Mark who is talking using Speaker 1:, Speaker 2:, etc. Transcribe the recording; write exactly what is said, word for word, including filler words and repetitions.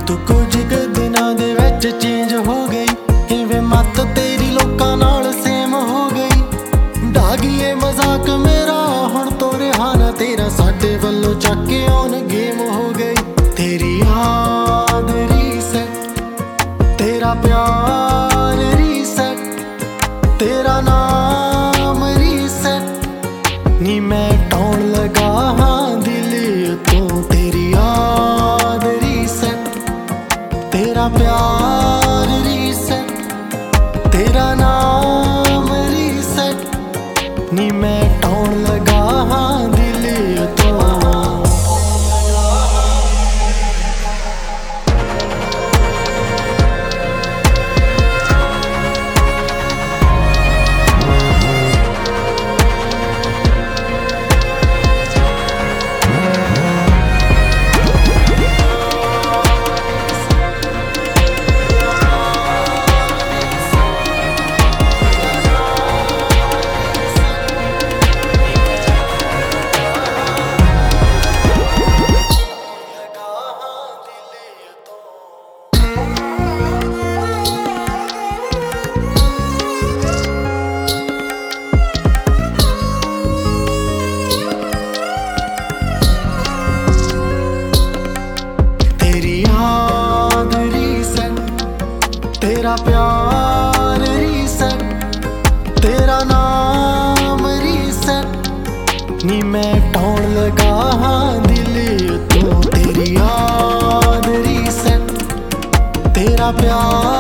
Speaker 1: तू कुछ क दिनां दे विच चेंज हो गई, इवें मत तेरी लोकां नाल सेम हो गई। डागीए मजाक मेरा हुण तो रिहा ना तेरा, साडे वल्लों चक के ऑन गेम हो गई। तेरी याद रीसेट, तेरा प्यार रीसेट, तेरा नाम रीसेट। नी मैं टौण लगा हाँ दिल तो, तेरी याद रीसेट, तेरा प्यार रीसेट, तेरा नाम रीसेट। नी मैं टौण लगा हाँ दिल तो। तेरा प्यार रीसेट, तेरा नाम रीसेट। नी मैं टौण लगा हाँ दिल तो, तेरी याद रीसेट, तेरा प्यार